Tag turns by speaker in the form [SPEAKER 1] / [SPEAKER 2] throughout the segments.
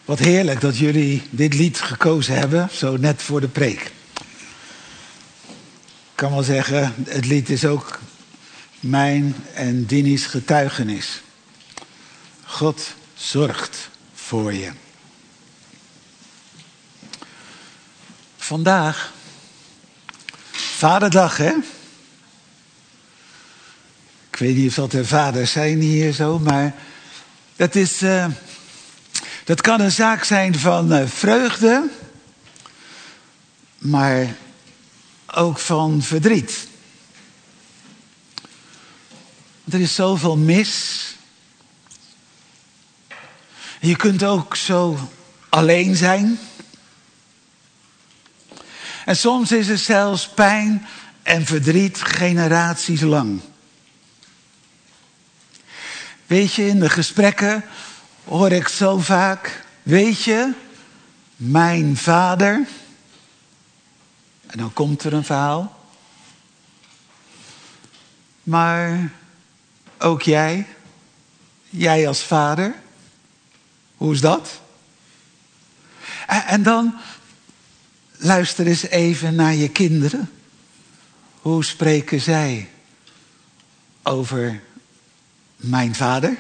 [SPEAKER 1] Wat heerlijk dat jullie dit lied gekozen hebben, zo net voor de preek. Ik kan wel zeggen, het lied is ook mijn en Dini's getuigenis. God zorgt voor je. Vandaag, Vaderdag, hè? Ik weet niet of dat er vaders zijn hier zo, maar dat kan een zaak zijn van vreugde, maar ook van verdriet. Er is zoveel mis. Je kunt ook zo alleen zijn. En soms is er zelfs pijn en verdriet generaties lang. Weet je, in de gesprekken hoor ik zo vaak, weet je, mijn vader. En dan komt er een verhaal. Maar ook jij als vader, hoe is dat? En dan luister eens even naar je kinderen. Hoe spreken zij over mijn vader?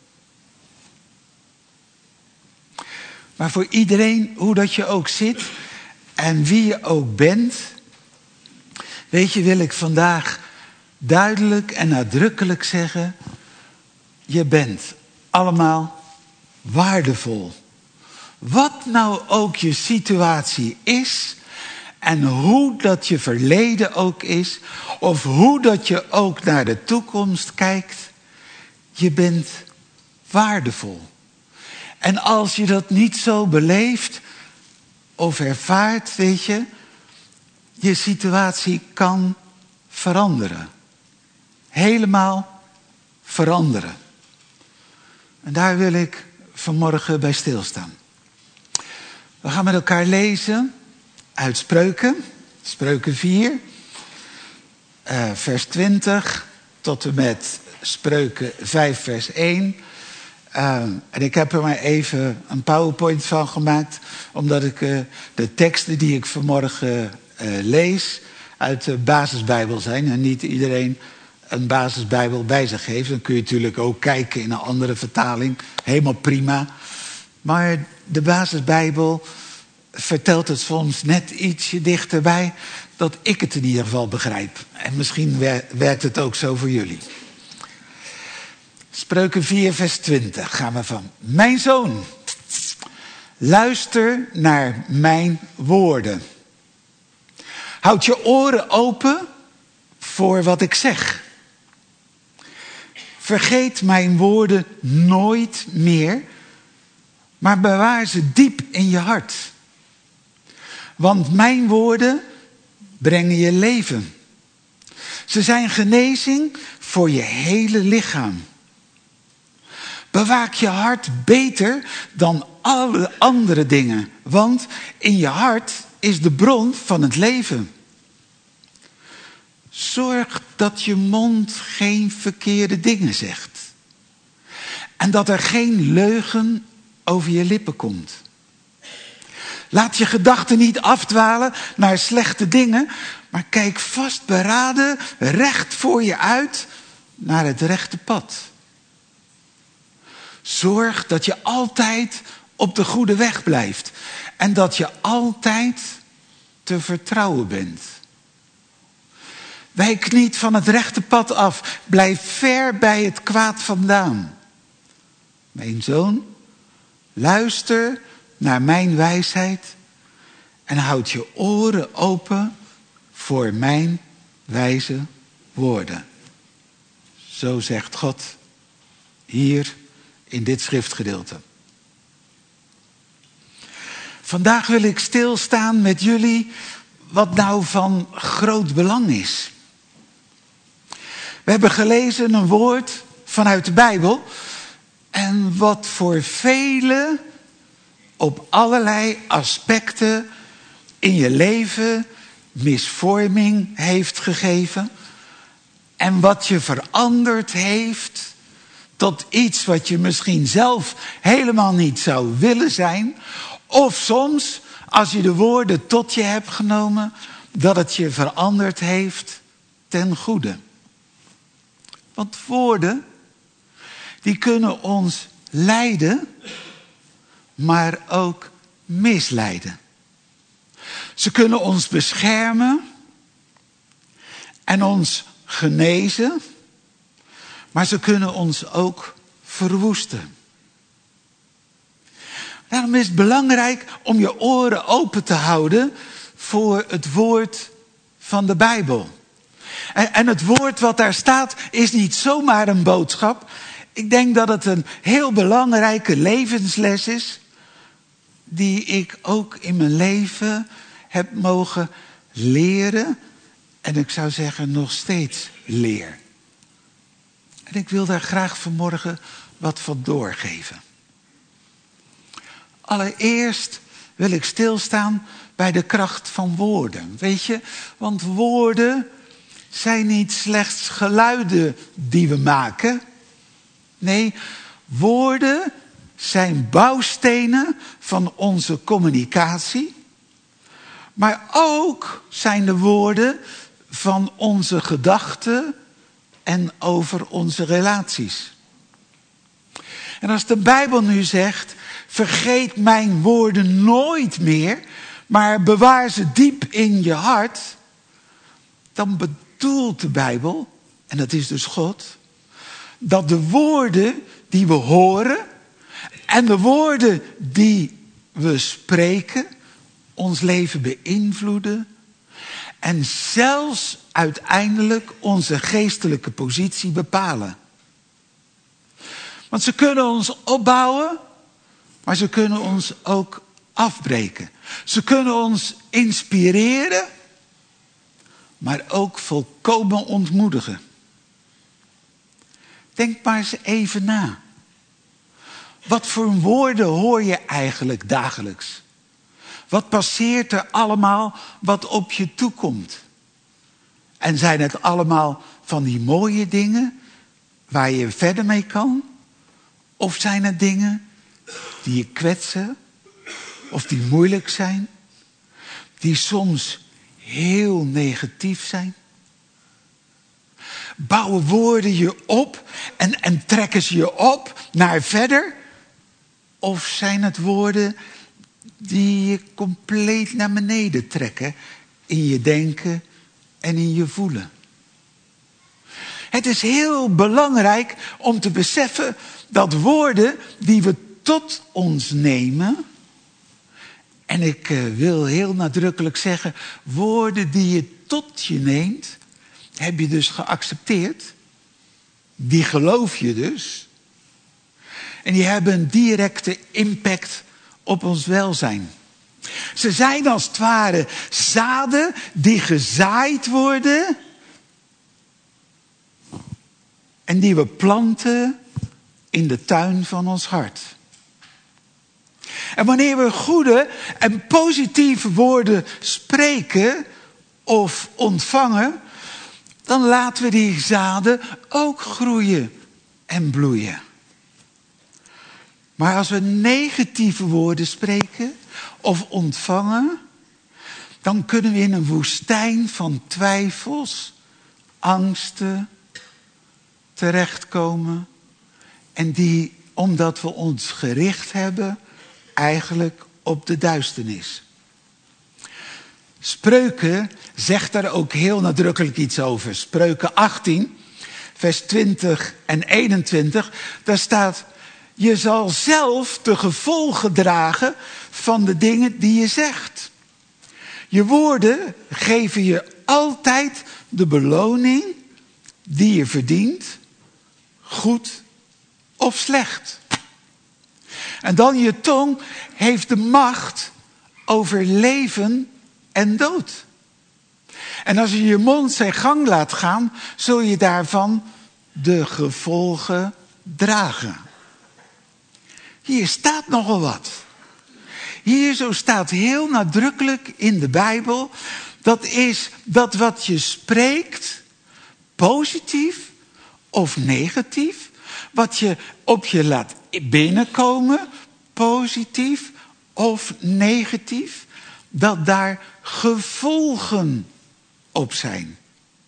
[SPEAKER 1] Maar voor iedereen, hoe dat je ook zit en wie je ook bent, weet je, wil ik vandaag duidelijk en nadrukkelijk zeggen, je bent allemaal waardevol. Wat nou ook je situatie is en hoe dat je verleden ook is, of hoe dat je ook naar de toekomst kijkt, je bent waardevol. En als je dat niet zo beleeft of ervaart, weet je, je situatie kan veranderen. Helemaal veranderen. En daar wil ik vanmorgen bij stilstaan. We gaan met elkaar lezen uit Spreuken. Spreuken 4, vers 20 tot en met Spreuken 5, vers 1. En ik heb er maar even een PowerPoint van gemaakt, omdat ik de teksten die ik vanmorgen lees uit de basisbijbel zijn. En niet iedereen een basisbijbel bij zich heeft. Dan kun je natuurlijk ook kijken in een andere vertaling. Helemaal prima. Maar de basisbijbel vertelt het soms net ietsje dichterbij, dat ik het in ieder geval begrijp. En misschien werkt het ook zo voor jullie. Spreuken 4, vers 20 gaan we van. Mijn zoon, luister naar mijn woorden. Houd je oren open voor wat ik zeg. Vergeet mijn woorden nooit meer, maar bewaar ze diep in je hart. Want mijn woorden brengen je leven. Ze zijn genezing voor je hele lichaam. Bewaak je hart beter dan alle andere dingen, want in je hart is de bron van het leven. Zorg dat je mond geen verkeerde dingen zegt. En dat er geen leugen over je lippen komt. Laat je gedachten niet afdwalen naar slechte dingen, maar kijk vastberaden recht voor je uit naar het rechte pad. Zorg dat je altijd op de goede weg blijft en dat je altijd te vertrouwen bent. Wijk niet van het rechte pad af, blijf ver bij het kwaad vandaan. Mijn zoon, luister naar mijn wijsheid en houd je oren open voor mijn wijze woorden. Zo zegt God hier in dit schriftgedeelte. Vandaag wil ik stilstaan met jullie wat nou van groot belang is. We hebben gelezen een woord vanuit de Bijbel en wat voor velen op allerlei aspecten in je leven misvorming heeft gegeven en wat je veranderd heeft tot iets wat je misschien zelf helemaal niet zou willen zijn. Of soms, als je de woorden tot je hebt genomen, dat het je veranderd heeft ten goede. Want woorden, die kunnen ons leiden, maar ook misleiden. Ze kunnen ons beschermen en ons genezen, maar ze kunnen ons ook verwoesten. Daarom is het belangrijk om je oren open te houden voor het woord van de Bijbel. En het woord wat daar staat is niet zomaar een boodschap. Ik denk dat het een heel belangrijke levensles is, die ik ook in mijn leven heb mogen leren. En ik zou zeggen nog steeds leer. En ik wil daar graag vanmorgen wat van doorgeven. Allereerst wil ik stilstaan bij de kracht van woorden. Weet je, want woorden zijn niet slechts geluiden die we maken. Nee, woorden zijn bouwstenen van onze communicatie. Maar ook zijn de woorden van onze gedachten en over onze relaties. En als de Bijbel nu zegt, vergeet mijn woorden nooit meer, maar bewaar ze diep in je hart, dan bedoelt de Bijbel, en dat is dus God, dat de woorden die we horen en de woorden die we spreken ons leven beïnvloeden en zelfs uiteindelijk onze geestelijke positie bepalen. Want ze kunnen ons opbouwen, maar ze kunnen ons ook afbreken. Ze kunnen ons inspireren, maar ook volkomen ontmoedigen. Denk maar eens even na. Wat voor woorden hoor je eigenlijk dagelijks? Wat passeert er allemaal wat op je toekomt? En zijn het allemaal van die mooie dingen waar je verder mee kan? Of zijn het dingen die je kwetsen? Of die moeilijk zijn? Die soms heel negatief zijn? Bouwen woorden je op en trekken ze je op naar verder? Of zijn het woorden die je compleet naar beneden trekken in je denken en in je voelen? Het is heel belangrijk om te beseffen dat woorden die we tot ons nemen, en ik wil heel nadrukkelijk zeggen, woorden die je tot je neemt, heb je dus geaccepteerd. Die geloof je dus. En die hebben een directe impact op ons welzijn. Ze zijn als het ware zaden die gezaaid worden en die we planten in de tuin van ons hart. En wanneer we goede en positieve woorden spreken of ontvangen, dan laten we die zaden ook groeien en bloeien. Maar als we negatieve woorden spreken of ontvangen, dan kunnen we in een woestijn van twijfels, angsten terechtkomen. En die, omdat we ons gericht hebben, eigenlijk op de duisternis. Spreuken zegt daar ook heel nadrukkelijk iets over. Spreuken 18, vers 20 en 21. Daar staat: je zal zelf de gevolgen dragen van de dingen die je zegt. Je woorden geven je altijd de beloning die je verdient, goed of slecht. En dan je tong heeft de macht over leven en dood. En als je je mond zijn gang laat gaan, zul je daarvan de gevolgen dragen. Hier staat nogal wat. Hier zo staat heel nadrukkelijk in de Bijbel, dat is dat wat je spreekt, positief of negatief, wat je op je laat binnenkomen, positief of negatief, dat daar gevolgen op zijn.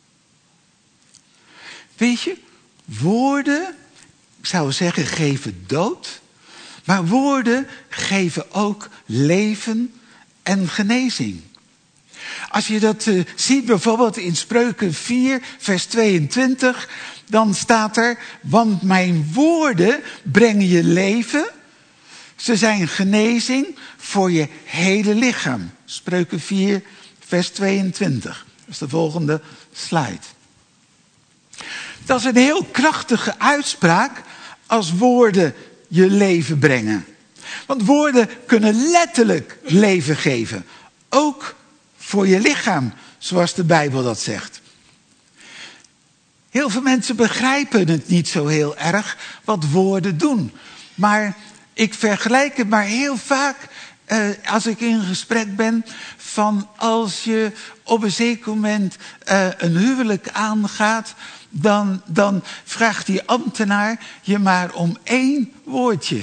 [SPEAKER 1] Weet je, woorden, ik zou zeggen, geven dood. Maar woorden geven ook leven en genezing. Als je dat ziet bijvoorbeeld in Spreuken 4, vers 22... dan staat er, want mijn woorden brengen je leven. Ze zijn genezing voor je hele lichaam. Spreuken 4, vers 22. Dat is de volgende slide. Dat is een heel krachtige uitspraak als woorden je leven brengen. Want woorden kunnen letterlijk leven geven. Ook voor je lichaam, zoals de Bijbel dat zegt. Heel veel mensen begrijpen het niet zo heel erg wat woorden doen. Maar ik vergelijk het maar heel vaak als ik in gesprek ben van als je op een zeker moment een huwelijk aangaat, dan vraagt die ambtenaar je maar om 1 woordje.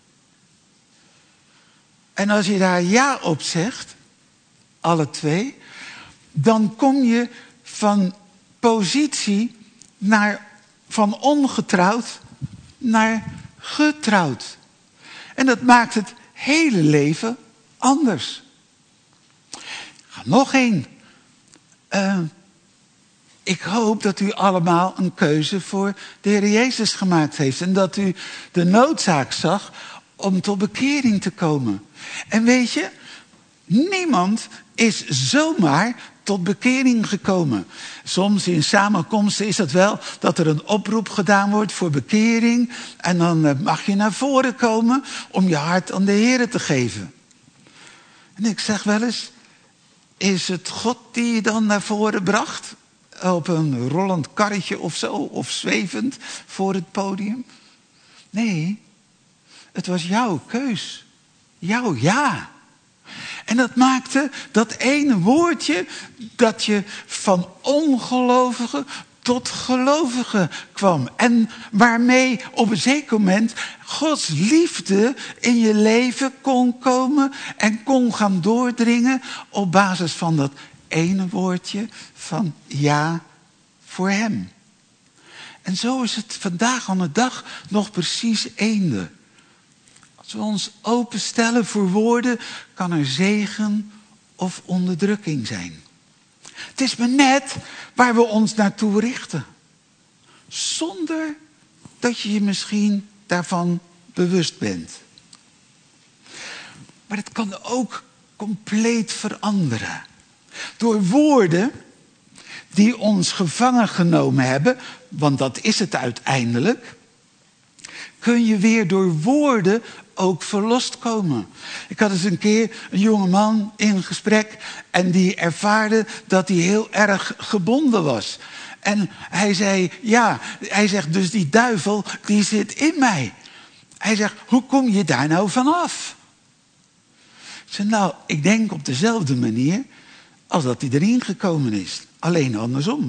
[SPEAKER 1] En als je daar ja op zegt, alle 2, dan kom je van positie van ongetrouwd naar getrouwd. En dat maakt het hele leven anders. Nog 1. Ik hoop dat u allemaal een keuze voor de Heer Jezus gemaakt heeft. En dat u de noodzaak zag om tot bekering te komen. En weet je, niemand is zomaar tot bekering gekomen. Soms in samenkomsten is het wel dat er een oproep gedaan wordt voor bekering. En dan mag je naar voren komen om je hart aan de Heer te geven. En ik zeg wel eens, is het God die je dan naar voren bracht? Op een rollend karretje of zo, of zwevend voor het podium? Nee, het was jouw keus. Jouw ja. En dat maakte dat ene woordje dat je van ongelovige tot gelovige kwam. En waarmee op een zeker moment Gods liefde in je leven kon komen en kon gaan doordringen op basis van dat ene woordje van ja voor hem. En zo is het vandaag aan de dag nog precies eende. Als we ons openstellen voor woorden, kan er zegen of onderdrukking zijn. Het is maar net waar we ons naartoe richten. Zonder dat je je misschien daarvan bewust bent. Maar het kan ook compleet veranderen. Door woorden die ons gevangen genomen hebben, want dat is het uiteindelijk, kun je weer door woorden ook verlost komen. Ik had eens een keer een jongeman in gesprek en die ervaarde dat hij heel erg gebonden was. En hij zei, hij zegt, dus die duivel die zit in mij. Hij zegt, hoe kom je daar nou vanaf? Ik zei, nou, ik denk op dezelfde manier als dat hij erin gekomen is. Alleen andersom.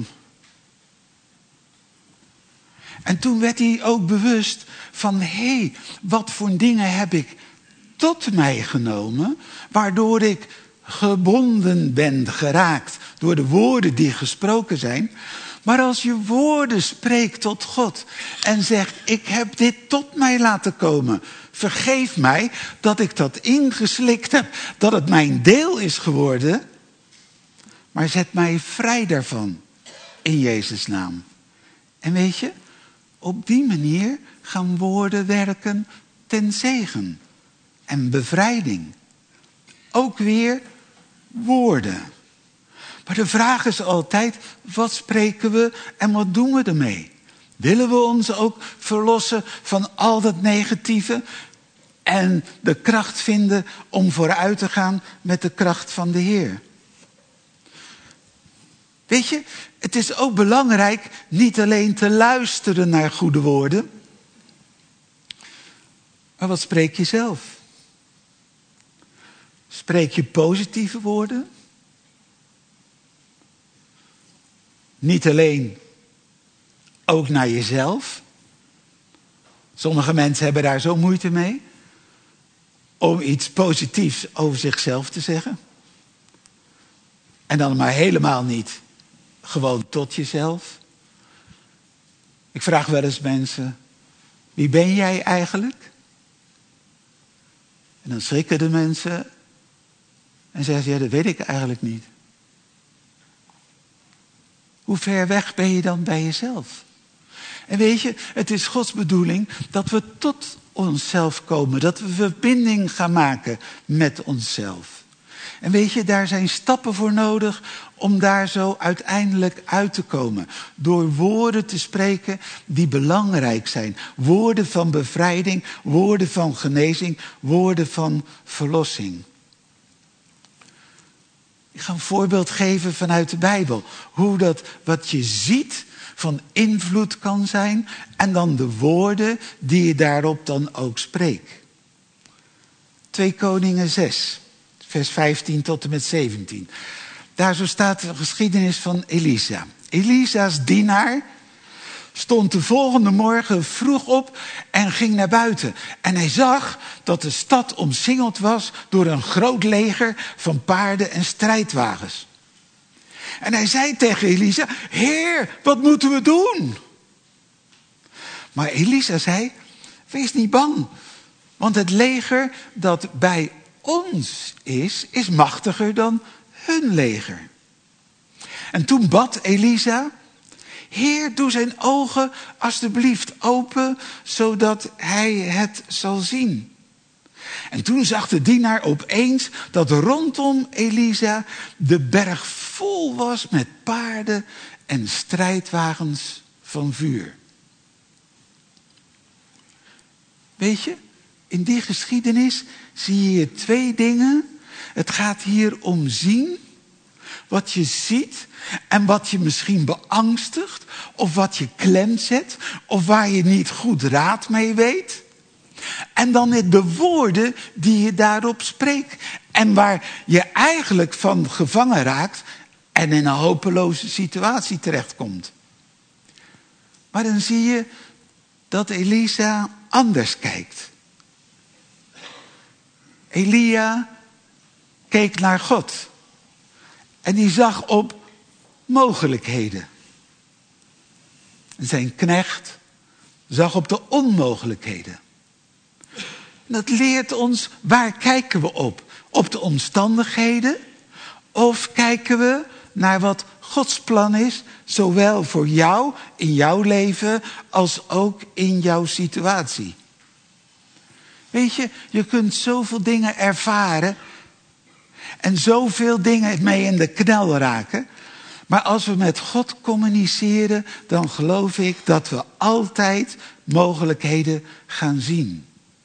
[SPEAKER 1] En toen werd hij ook bewust van, wat voor dingen heb ik tot mij genomen, waardoor ik gebonden ben geraakt door de woorden die gesproken zijn. Maar als je woorden spreekt tot God en zegt, ik heb dit tot mij laten komen. Vergeef mij dat ik dat ingeslikt heb, dat het mijn deel is geworden. Maar zet mij vrij daarvan, in Jezus' naam. En weet je, op die manier gaan woorden werken ten zegen en bevrijding. Ook weer woorden. Maar de vraag is altijd, wat spreken we en wat doen we ermee? Willen we ons ook verlossen van al dat negatieve en de kracht vinden om vooruit te gaan met de kracht van de Heer? Weet je, het is ook belangrijk niet alleen te luisteren naar goede woorden, maar wat spreek je zelf? Spreek je positieve woorden? Niet alleen ook naar jezelf, Sommige mensen hebben daar zo moeite mee om iets positiefs over zichzelf te zeggen. En dan maar helemaal niet gewoon tot jezelf. Ik vraag wel eens mensen, wie ben jij eigenlijk? En dan schrikken de mensen en zeggen ze, ja, dat weet ik eigenlijk niet. Hoe ver weg ben je dan bij jezelf? En weet je, het is Gods bedoeling dat we tot onszelf komen. Dat we verbinding gaan maken met onszelf. En weet je, daar zijn stappen voor nodig om daar zo uiteindelijk uit te komen. Door woorden te spreken die belangrijk zijn. Woorden van bevrijding, woorden van genezing, woorden van verlossing. Ik ga een voorbeeld geven vanuit de Bijbel. Hoe dat wat je ziet van invloed kan zijn. En dan de woorden die je daarop dan ook spreekt. 2 Koningen 6, vers 15 tot en met 17. Daar zo staat de geschiedenis van Elisa. Elisa's dienaar stond de volgende morgen vroeg op en ging naar buiten. En hij zag dat de stad omsingeld was door een groot leger van paarden en strijdwagens. En hij zei tegen Elisa, Heer, wat moeten we doen? Maar Elisa zei, wees niet bang. Want het leger dat bij ons is machtiger dan hun leger. En toen bad Elisa, Heer, doe zijn ogen alstublieft open, zodat hij het zal zien. En toen zag de dienaar opeens dat rondom Elisa de berg vol was met paarden en strijdwagens van vuur. Weet je, in die geschiedenis zie je 2 dingen. Het gaat hier om zien, wat je ziet en wat je misschien beangstigt, of wat je klem zet, of waar je niet goed raad mee weet. En dan de woorden die je daarop spreekt. En waar je eigenlijk van gevangen raakt en in een hopeloze situatie terechtkomt. Maar dan zie je dat Elisa anders kijkt. Elia keek naar God. En die zag op mogelijkheden. Zijn knecht zag op de onmogelijkheden. Dat leert ons, waar kijken we op? Op de omstandigheden? Of kijken we naar wat Gods plan is, zowel voor jou, in jouw leven, als ook in jouw situatie? Weet je, je kunt zoveel dingen ervaren en zoveel dingen mee in de knel raken. Maar als we met God communiceren, dan geloof ik dat we altijd mogelijkheden gaan zien.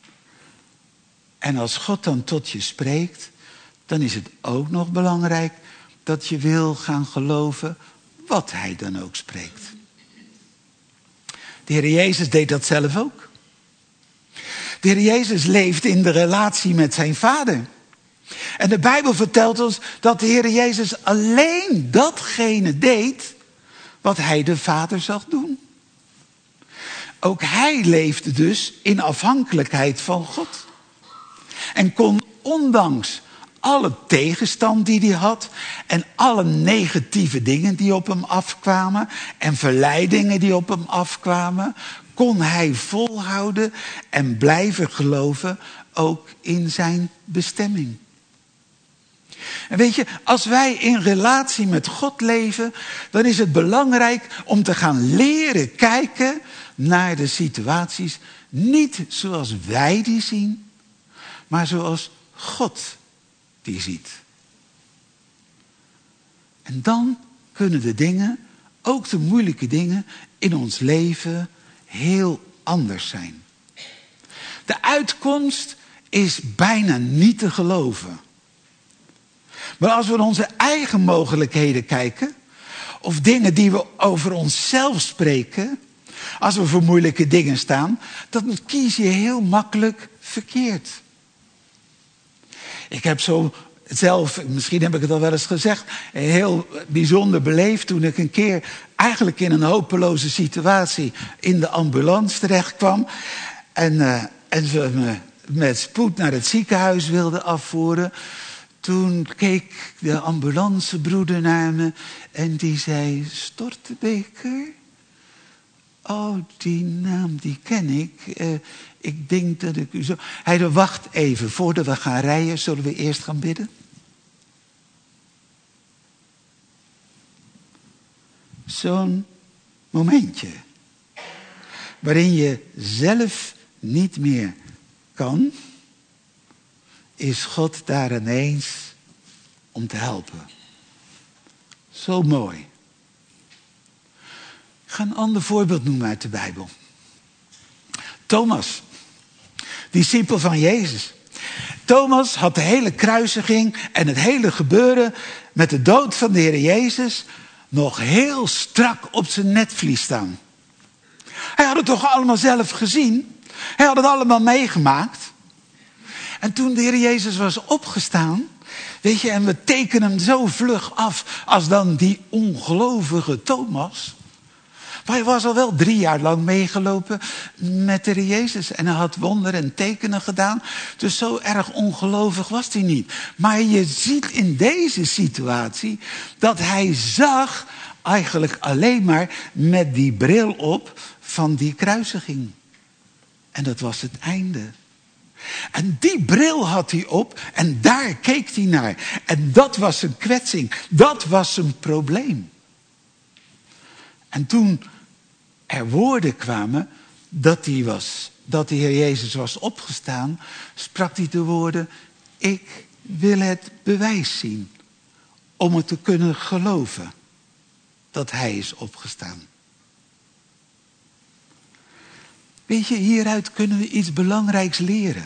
[SPEAKER 1] En als God dan tot je spreekt, dan is het ook nog belangrijk dat je wil gaan geloven wat hij dan ook spreekt. De Heer Jezus deed dat zelf ook. De Heer Jezus leefde in de relatie met zijn Vader. En de Bijbel vertelt ons dat de Heer Jezus alleen datgene deed wat hij de Vader zag doen. Ook hij leefde dus in afhankelijkheid van God. En kon ondanks alle tegenstand die hij had en alle negatieve dingen die op hem afkwamen en verleidingen die op hem afkwamen, kon hij volhouden en blijven geloven ook in zijn bestemming. En weet je, als wij in relatie met God leven, dan is het belangrijk om te gaan leren kijken naar de situaties, niet zoals wij die zien, maar zoals God die ziet. En dan kunnen de dingen, ook de moeilijke dingen in ons leven, heel anders zijn. De uitkomst is bijna niet te geloven. Maar als we naar onze eigen mogelijkheden kijken, of dingen die we over onszelf spreken, als we voor moeilijke dingen staan, dan kies je heel makkelijk verkeerd. Ik heb zo zelf, misschien heb ik het al wel eens gezegd, heel bijzonder beleefd toen ik een keer eigenlijk in een hopeloze situatie in de ambulance terecht kwam. En ze me met spoed naar het ziekenhuis wilden afvoeren. Toen keek de ambulancebroeder naar me en die zei: Stortebeker? Oh, die naam die ken ik. Ik denk dat ik u zo... Hij zei: wacht even, voordat we gaan rijden, zullen we eerst gaan bidden? Zo'n momentje. Waarin je zelf niet meer kan, is God daar ineens om te helpen. Zo mooi. Ik ga een ander voorbeeld noemen uit de Bijbel. Thomas, discipel van Jezus. Thomas had de hele kruisiging en het hele gebeuren met de dood van de Heer Jezus nog heel strak op zijn netvlies staan. Hij had het toch allemaal zelf gezien? Hij had het allemaal meegemaakt. En toen de Heer Jezus was opgestaan, weet je, en we tekenen hem zo vlug af als dan die ongelovige Thomas. Maar hij was al wel 3 jaar lang meegelopen met de Heer Jezus. En hij had wonderen en tekenen gedaan. Dus zo erg ongelovig was hij niet. Maar je ziet in deze situatie dat hij zag eigenlijk alleen maar met die bril op van die kruisiging. En dat was het einde. En die bril had hij op en daar keek hij naar. En dat was zijn kwetsing. Dat was zijn probleem. En toen er woorden kwamen dat de Heer Jezus was opgestaan, sprak hij de woorden: ik wil het bewijs zien om het te kunnen geloven dat hij is opgestaan. Weet je, hieruit kunnen we iets belangrijks leren.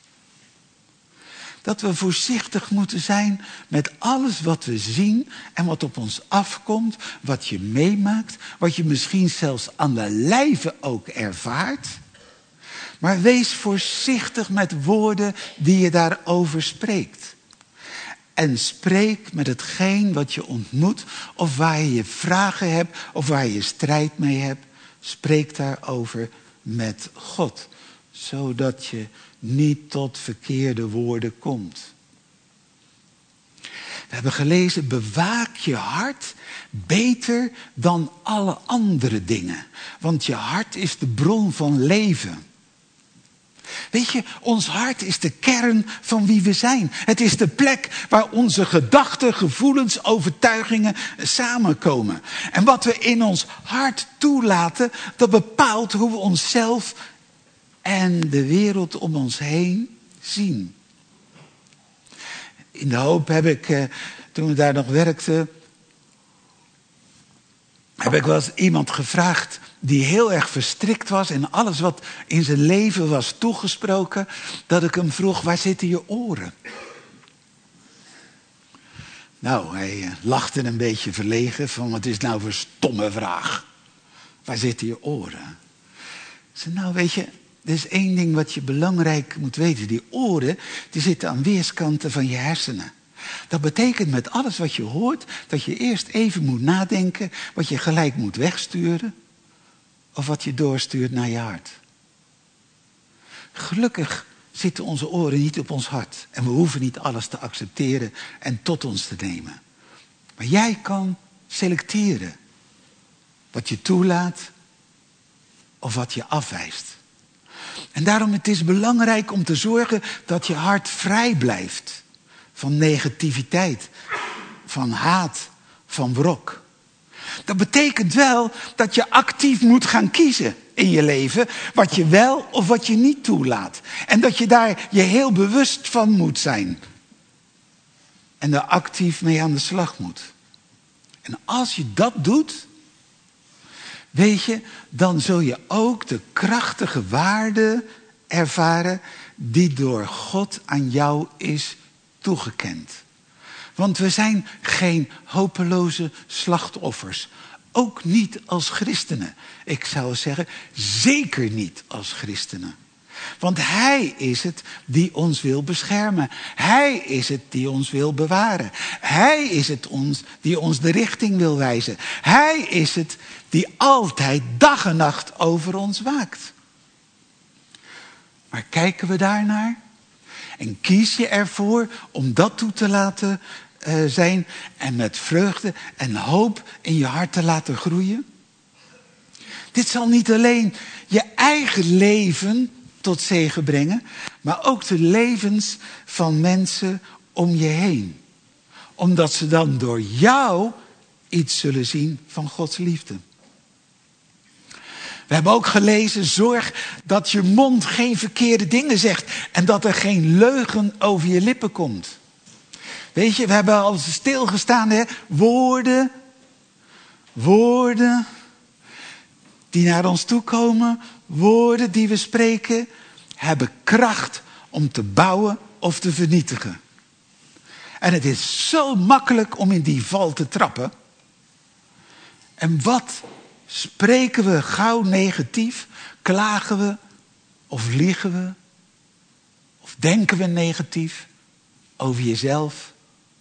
[SPEAKER 1] Dat we voorzichtig moeten zijn met alles wat we zien en wat op ons afkomt, wat je meemaakt, wat je misschien zelfs aan de lijve ook ervaart. Maar wees voorzichtig met woorden die je daarover spreekt. En spreek met hetgeen wat je ontmoet, of waar je vragen hebt, of waar je strijd mee hebt. Spreek daarover met God, zodat je niet tot verkeerde woorden komt. We hebben gelezen: bewaak je hart beter dan alle andere dingen. Want je hart is de bron van leven. Weet je, ons hart is de kern van wie we zijn. Het is de plek waar onze gedachten, gevoelens, overtuigingen samenkomen. En wat we in ons hart toelaten, dat bepaalt hoe we onszelf en de wereld om ons heen zien. In de Hoop heb ik, toen we daar nog werkten, heb ik wel eens iemand gevraagd die heel erg verstrikt was in alles wat in zijn leven was toegesproken, dat ik hem vroeg: waar zitten je oren? Nou, hij lachte een beetje verlegen van: wat is nou voor stomme vraag? Waar zitten je oren? Ik zei: nou, weet je, er is 1 ding wat je belangrijk moet weten. Die oren, die zitten aan weerskanten van je hersenen. Dat betekent met alles wat je hoort, dat je eerst even moet nadenken wat je gelijk moet wegsturen, of wat je doorstuurt naar je hart. Gelukkig zitten onze oren niet op ons hart. En we hoeven niet alles te accepteren en tot ons te nemen. Maar jij kan selecteren wat je toelaat of wat je afwijst. En daarom het is belangrijk om te zorgen dat je hart vrij blijft van negativiteit, van haat, van wrok. Dat betekent wel dat je actief moet gaan kiezen in je leven wat je wel of wat je niet toelaat. En dat je daar je heel bewust van moet zijn. En daar actief mee aan de slag moet. En als je dat doet, weet je, dan zul je ook de krachtige waarde ervaren die door God aan jou is toegekend. Want we zijn geen hopeloze slachtoffers. Ook niet als christenen. Ik zou zeggen, zeker niet als christenen. Want Hij is het die ons wil beschermen. Hij is het die ons wil bewaren. Hij is het die ons de richting wil wijzen. Hij is het die altijd dag en nacht over ons waakt. Maar kijken we daarnaar? En kies je ervoor om dat toe te laten zijn en met vreugde en hoop in je hart te laten groeien? Dit zal niet alleen je eigen leven tot zegen brengen, maar ook de levens van mensen om je heen. Omdat ze dan door jou iets zullen zien van Gods liefde. We hebben ook gelezen, zorg dat je mond geen verkeerde dingen zegt en dat er geen leugen over je lippen komt. Weet je, we hebben al stilgestaan, hè? Woorden die naar ons toe komen, woorden die we spreken, hebben kracht om te bouwen of te vernietigen. En het is zo makkelijk om in die val te trappen. En wat spreken we gauw negatief? Klagen we? Of liegen we? Of denken we negatief over jezelf?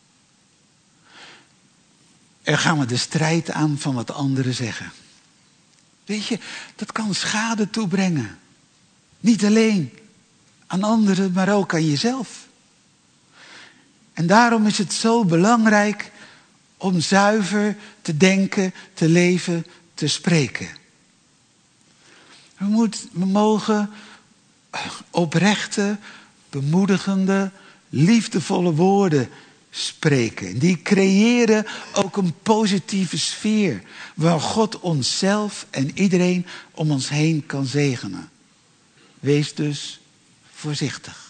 [SPEAKER 1] En gaan we de strijd aan van wat anderen zeggen. Weet je, dat kan schade toebrengen. Niet alleen aan anderen, maar ook aan jezelf. En daarom is het zo belangrijk om zuiver te denken, te leven, te spreken. We mogen oprechte, bemoedigende, liefdevolle woorden spreken. Die creëren ook een positieve sfeer, waar God onszelf en iedereen om ons heen kan zegenen. Wees dus voorzichtig.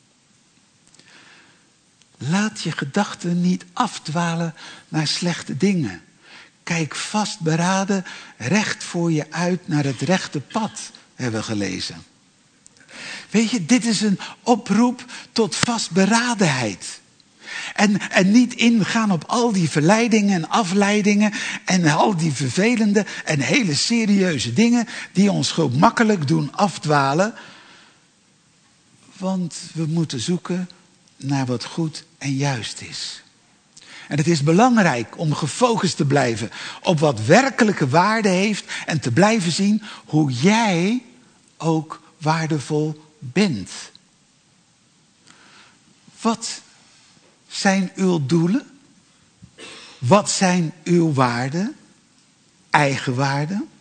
[SPEAKER 1] Laat je gedachten niet afdwalen naar slechte dingen. Kijk vastberaden recht voor je uit naar het rechte pad, hebben we gelezen. Weet je, dit is een oproep tot vastberadenheid. En niet ingaan op al die verleidingen en afleidingen en al die vervelende en hele serieuze dingen die ons gemakkelijk doen afdwalen. Want we moeten zoeken naar wat goed en juist is. En het is belangrijk om gefocust te blijven op wat werkelijke waarde heeft en te blijven zien hoe jij ook waardevol bent. Wat zijn uw doelen? Wat zijn uw waarden? Eigen waarden?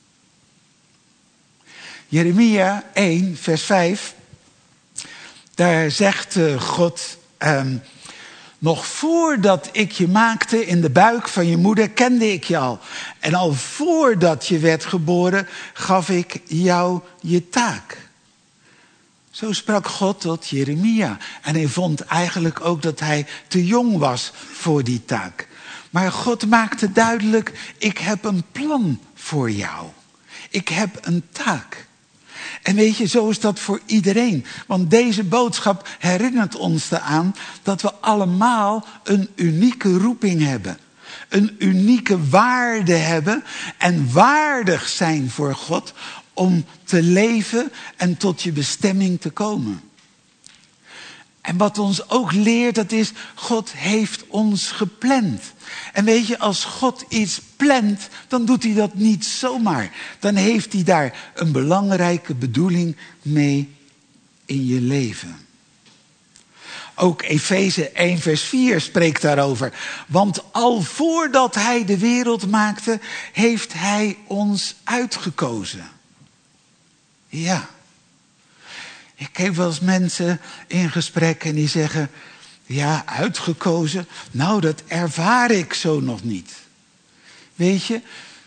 [SPEAKER 1] Jeremia 1, vers 5. Daar zegt God, nog voordat ik je maakte in de buik van je moeder, kende ik je al. En al voordat je werd geboren, gaf ik jou je taak. Zo sprak God tot Jeremia. En hij vond eigenlijk ook dat hij te jong was voor die taak. Maar God maakte duidelijk, ik heb een plan voor jou. Ik heb een taak. En weet je, zo is dat voor iedereen. Want deze boodschap herinnert ons eraan dat we allemaal een unieke roeping hebben. Een unieke waarde hebben en waardig zijn voor God om te leven en tot je bestemming te komen. En wat ons ook leert, dat is, God heeft ons gepland. En weet je, als God iets plant, dan doet hij dat niet zomaar. Dan heeft hij daar een belangrijke bedoeling mee in je leven. Ook Efeze 1 vers 4 spreekt daarover. Want al voordat hij de wereld maakte, heeft hij ons uitgekozen. Ja. Ik heb wel eens mensen in gesprek en die zeggen, ja, uitgekozen, nou dat ervaar ik zo nog niet. Weet je,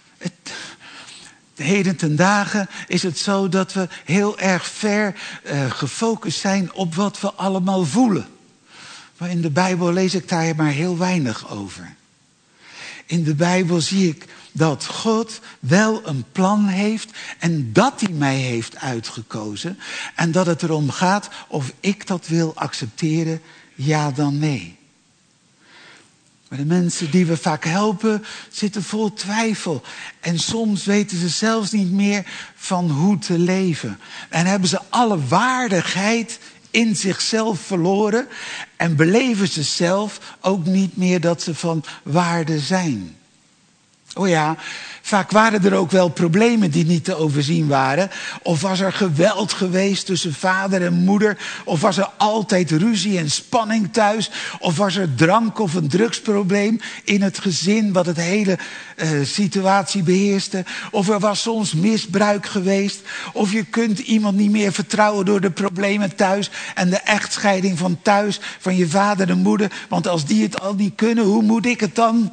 [SPEAKER 1] heden ten dagen is het zo dat we heel erg ver gefocust zijn op wat we allemaal voelen. Maar in de Bijbel lees ik daar maar heel weinig over. In de Bijbel zie ik dat God wel een plan heeft en dat hij mij heeft uitgekozen. En dat het erom gaat of ik dat wil accepteren, ja dan nee. Maar de mensen die we vaak helpen zitten vol twijfel. En soms weten ze zelfs niet meer van hoe te leven. En hebben ze alle waardigheid in zichzelf verloren. En beleven ze zelf ook niet meer dat ze van waarde zijn. Oh ja, vaak waren er ook wel problemen die niet te overzien waren. Of was er geweld geweest tussen vader en moeder. Of was er altijd ruzie en spanning thuis. Of was er drank of een drugsprobleem in het gezin wat het hele situatie beheerste. Of er was soms misbruik geweest. Of je kunt iemand niet meer vertrouwen door de problemen thuis. En de echtscheiding van thuis van je vader en moeder. Want als die het al niet kunnen, hoe moet ik het dan?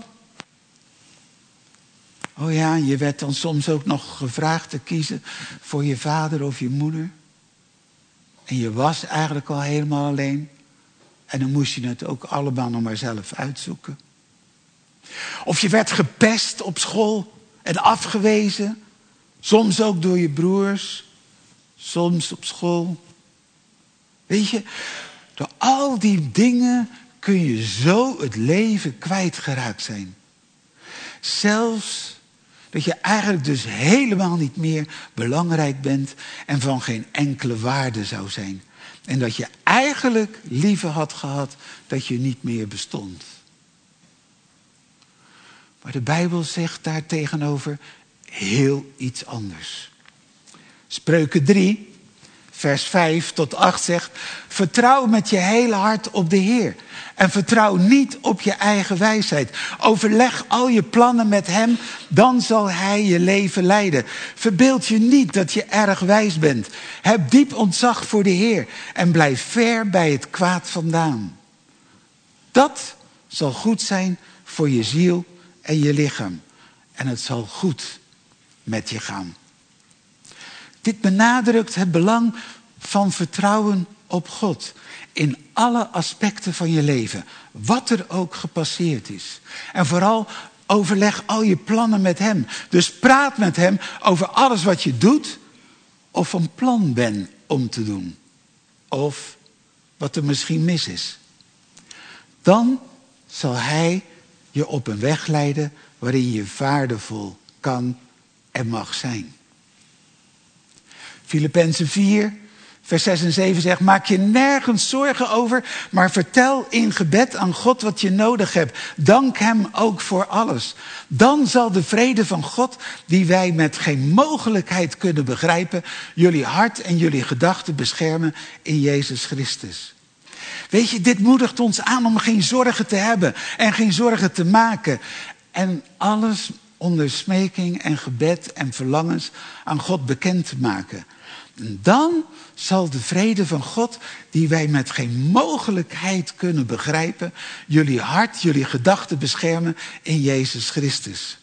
[SPEAKER 1] Oh ja, je werd dan soms ook nog gevraagd te kiezen voor je vader of je moeder. En je was eigenlijk al helemaal alleen. En dan moest je het ook allemaal nog maar zelf uitzoeken. Of je werd gepest op school en afgewezen. Soms ook door je broers. Soms op school. Weet je, door al die dingen kun je zo het leven kwijtgeraakt zijn. Zelfs dat je eigenlijk dus helemaal niet meer belangrijk bent en van geen enkele waarde zou zijn. En dat je eigenlijk liever had gehad dat je niet meer bestond. Maar de Bijbel zegt daar tegenover heel iets anders. Spreuken 3, vers 5 tot 8 zegt: vertrouw met je hele hart op de Heer. En vertrouw niet op je eigen wijsheid. Overleg al je plannen met hem, dan zal hij je leven leiden. Verbeeld je niet dat je erg wijs bent. Heb diep ontzag voor de Heer en blijf ver bij het kwaad vandaan. Dat zal goed zijn voor je ziel en je lichaam. En het zal goed met je gaan. Dit benadrukt het belang van vertrouwen op God. In alle aspecten van je leven. Wat er ook gepasseerd is. En vooral overleg al je plannen met hem. Dus praat met hem over alles wat je doet. Of van plan bent om te doen. Of wat er misschien mis is. Dan zal hij je op een weg leiden waarin je waardevol kan en mag zijn. Filippenzen 4, vers 6 en 7 zegt: maak je nergens zorgen over, maar vertel in gebed aan God wat je nodig hebt. Dank hem ook voor alles. Dan zal de vrede van God, die wij met geen mogelijkheid kunnen begrijpen, jullie hart en jullie gedachten beschermen in Jezus Christus. Weet je, dit moedigt ons aan om geen zorgen te hebben en geen zorgen te maken. En alles onder smeking en gebed en verlangens aan God bekend te maken. En dan zal de vrede van God, die wij met geen mogelijkheid kunnen begrijpen, jullie hart, jullie gedachten beschermen in Jezus Christus.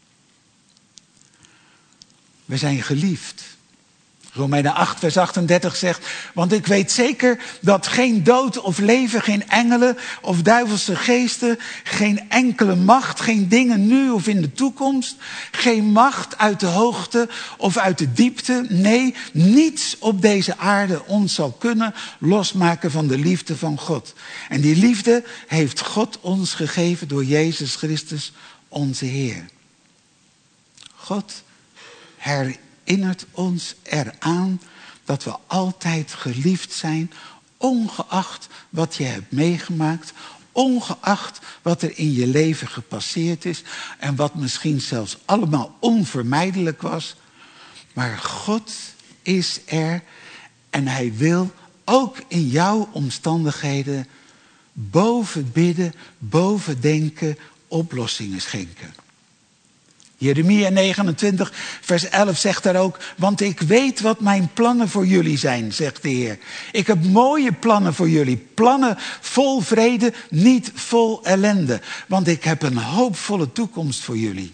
[SPEAKER 1] We zijn geliefd. Romeinen 8, vers 38 zegt: want ik weet zeker dat geen dood of leven, geen engelen of duivelse geesten, geen enkele macht, geen dingen nu of in de toekomst, geen macht uit de hoogte of uit de diepte, nee, niets op deze aarde ons zal kunnen losmaken van de liefde van God. En die liefde heeft God ons gegeven door Jezus Christus, onze Heer. God herinnert ons eraan dat we altijd geliefd zijn, ongeacht wat je hebt meegemaakt, ongeacht wat er in je leven gepasseerd is en wat misschien zelfs allemaal onvermijdelijk was. Maar God is er en hij wil ook in jouw omstandigheden boven bidden, boven denken, oplossingen schenken. Jeremia 29, vers 11 zegt daar ook: want ik weet wat mijn plannen voor jullie zijn, zegt de Heer. Ik heb mooie plannen voor jullie. Plannen vol vrede, niet vol ellende. Want ik heb een hoopvolle toekomst voor jullie.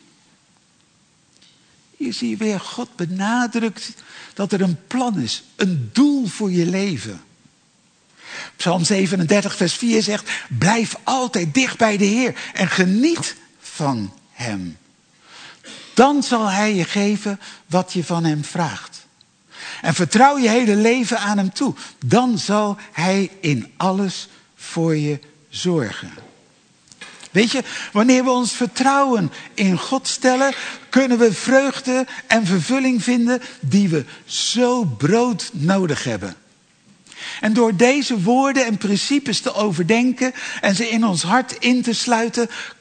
[SPEAKER 1] Hier zie je weer, God benadrukt dat er een plan is. Een doel voor je leven. Psalm 37, vers 4 zegt: blijf altijd dicht bij de Heer en geniet van hem. Dan zal hij je geven wat je van hem vraagt. En vertrouw je hele leven aan hem toe. Dan zal hij in alles voor je zorgen. Weet je, wanneer we ons vertrouwen in God stellen, kunnen we vreugde en vervulling vinden die we zo broodnodig hebben. En door deze woorden en principes te overdenken en ze in ons hart in te sluiten,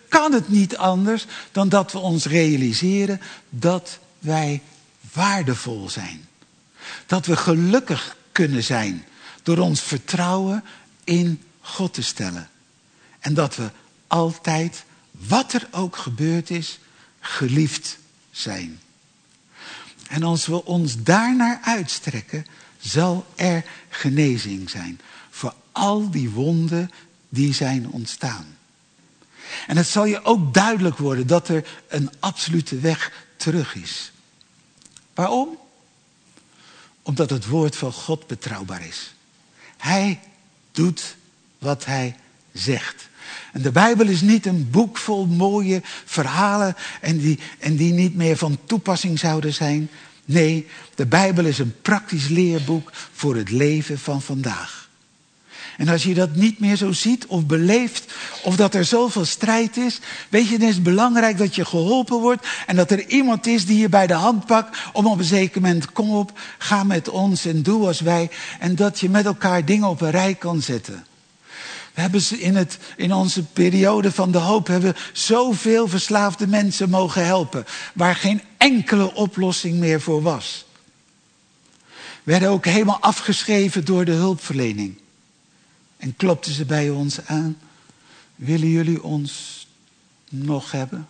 [SPEAKER 1] kan het niet anders dan dat we ons realiseren dat wij waardevol zijn. Dat we gelukkig kunnen zijn door ons vertrouwen in God te stellen. En dat we altijd, wat er ook gebeurd is, geliefd zijn. En als we ons daarnaar uitstrekken, zal er genezing zijn. Voor al die wonden die zijn ontstaan. En het zal je ook duidelijk worden dat er een absolute weg terug is. Waarom? Omdat het woord van God betrouwbaar is. Hij doet wat hij zegt. En de Bijbel is niet een boek vol mooie verhalen en die niet meer van toepassing zouden zijn. Nee, de Bijbel is een praktisch leerboek voor het leven van vandaag. En als je dat niet meer zo ziet of beleeft, of dat er zoveel strijd is, weet je, dan is het belangrijk dat je geholpen wordt en dat er iemand is die je bij de hand pakt om op een zeker moment, kom op, ga met ons en doe als wij. En dat je met elkaar dingen op een rij kan zetten. We hebben in onze periode van de hoop hebben we zoveel verslaafde mensen mogen helpen, waar geen enkele oplossing meer voor was. We werden ook helemaal afgeschreven door de hulpverlening. En klopten ze bij ons aan. Willen jullie ons nog hebben?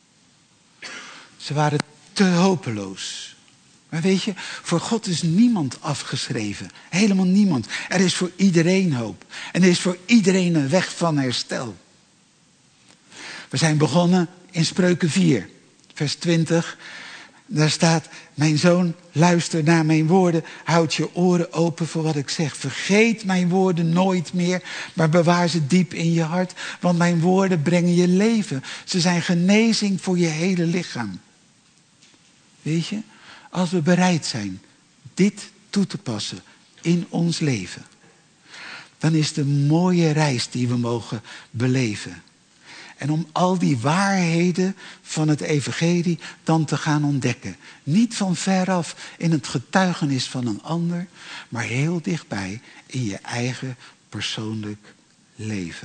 [SPEAKER 1] Ze waren te hopeloos. Maar weet je, voor God is niemand afgeschreven. Helemaal niemand. Er is voor iedereen hoop. En er is voor iedereen een weg van herstel. We zijn begonnen in Spreuken 4, vers 20. Daar staat, mijn zoon, luister naar mijn woorden. Houd je oren open voor wat ik zeg. Vergeet mijn woorden nooit meer, maar bewaar ze diep in je hart. Want mijn woorden brengen je leven. Ze zijn genezing voor je hele lichaam. Weet je, als we bereid zijn dit toe te passen in ons leven, dan is het een mooie reis die we mogen beleven. En om al die waarheden van het evangelie dan te gaan ontdekken. Niet van veraf in het getuigenis van een ander, maar heel dichtbij in je eigen persoonlijk leven.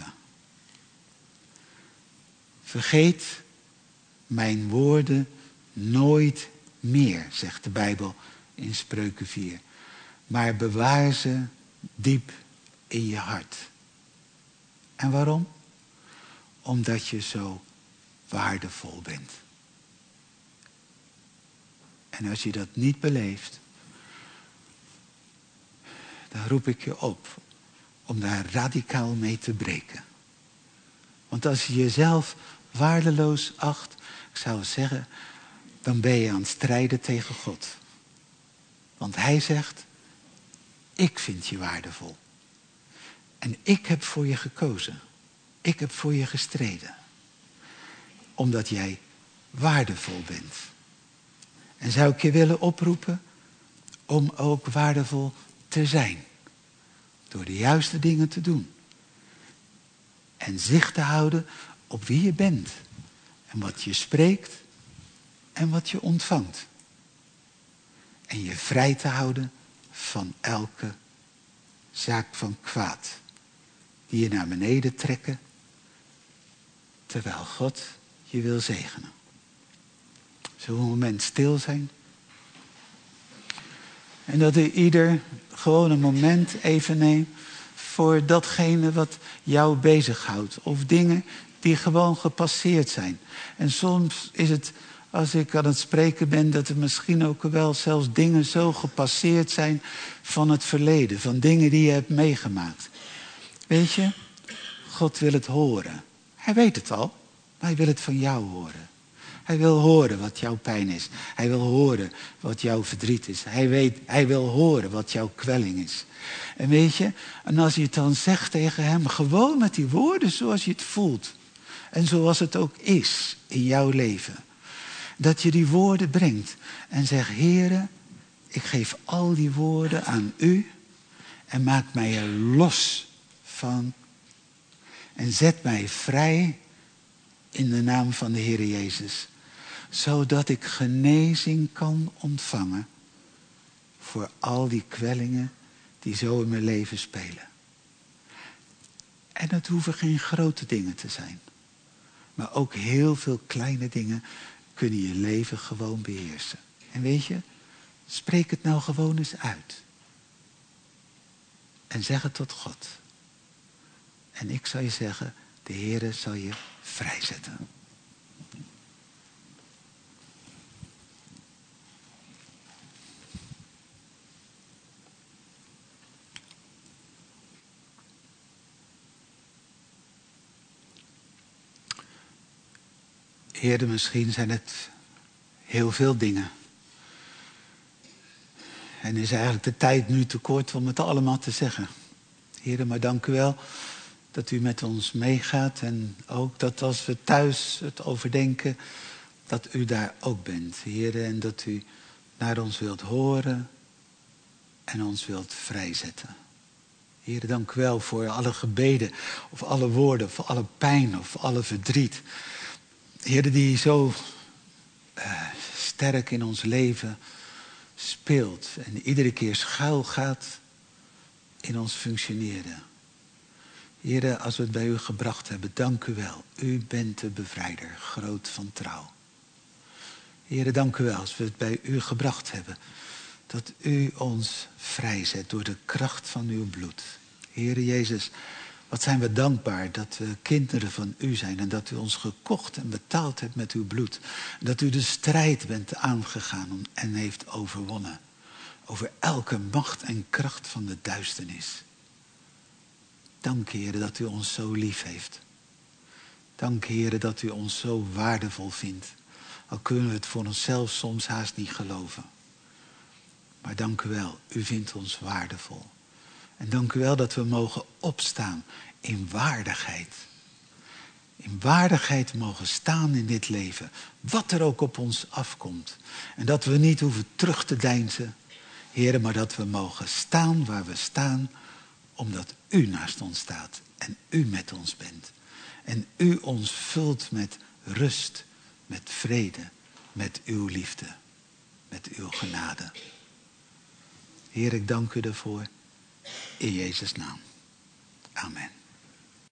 [SPEAKER 1] Vergeet mijn woorden nooit meer, zegt de Bijbel in Spreuken 4. Maar bewaar ze diep in je hart. En waarom? Omdat je zo waardevol bent. En als je dat niet beleeft, dan roep ik je op om daar radicaal mee te breken. Want als je jezelf waardeloos acht, ik zou zeggen, dan ben je aan het strijden tegen God. Want hij zegt, ik vind je waardevol. En ik heb voor je gekozen. Ik heb voor je gestreden. Omdat jij waardevol bent. En zou ik je willen oproepen om ook waardevol te zijn. Door de juiste dingen te doen. En zicht te houden op wie je bent. En wat je spreekt. En wat je ontvangt. En je vrij te houden van elke zaak van kwaad. Die je naar beneden trekken. Terwijl God je wil zegenen. Zullen we een moment stil zijn? En dat ieder gewoon een moment even neemt voor datgene wat jou bezighoudt. Of dingen die gewoon gepasseerd zijn. En soms is het, als ik aan het spreken ben, dat er misschien ook wel zelfs dingen zo gepasseerd zijn van het verleden. Van dingen die je hebt meegemaakt. Weet je, God wil het horen. Hij weet het al, maar hij wil het van jou horen. Hij wil horen wat jouw pijn is. Hij wil horen wat jouw verdriet is. Hij wil horen wat jouw kwelling is. En weet je, en als je het dan zegt tegen hem, gewoon met die woorden zoals je het voelt. En zoals het ook is in jouw leven. Dat je die woorden brengt en zegt, Heere, ik geef al die woorden aan u. En maak mij er los van. En zet mij vrij in de naam van de Heer Jezus. Zodat ik genezing kan ontvangen. Voor al die kwellingen die zo in mijn leven spelen. En het hoeven geen grote dingen te zijn. Maar ook heel veel kleine dingen kunnen je leven gewoon beheersen. En weet je, spreek het nou gewoon eens uit. En zeg het tot God. En ik zal je zeggen, de Heere zal je vrijzetten. Heere, misschien zijn het heel veel dingen. En is eigenlijk de tijd nu te kort om het allemaal te zeggen. Heere, maar dank u wel dat u met ons meegaat. En ook dat als we thuis het overdenken, dat u daar ook bent. Heere, en dat u naar ons wilt horen en ons wilt vrijzetten. Heere, dank u wel voor alle gebeden, of alle woorden, of alle pijn, of alle verdriet. Heere, die zo sterk in ons leven speelt en iedere keer schuil gaat in ons functioneren. Heere, als we het bij u gebracht hebben, dank u wel. U bent de bevrijder, groot van trouw. Heere, dank u wel als we het bij u gebracht hebben, dat u ons vrijzet door de kracht van uw bloed. Heere Jezus, wat zijn we dankbaar dat we kinderen van u zijn en dat u ons gekocht en betaald hebt met uw bloed. Dat u de strijd bent aangegaan en heeft overwonnen over elke macht en kracht van de duisternis. Dank, Heere, dat u ons zo lief heeft. Dank, Heere, dat u ons zo waardevol vindt. Al kunnen we het voor onszelf soms haast niet geloven. Maar dank u wel, u vindt ons waardevol. En dank u wel dat we mogen opstaan in waardigheid. In waardigheid mogen staan in dit leven. Wat er ook op ons afkomt. En dat we niet hoeven terug te deinzen. Heere, maar dat we mogen staan waar we staan. Omdat u naast ons staat. En u met ons bent. En u ons vult met rust. Met vrede. Met uw liefde. Met uw genade. Heer, ik dank u daarvoor. In Jezus' naam. Amen.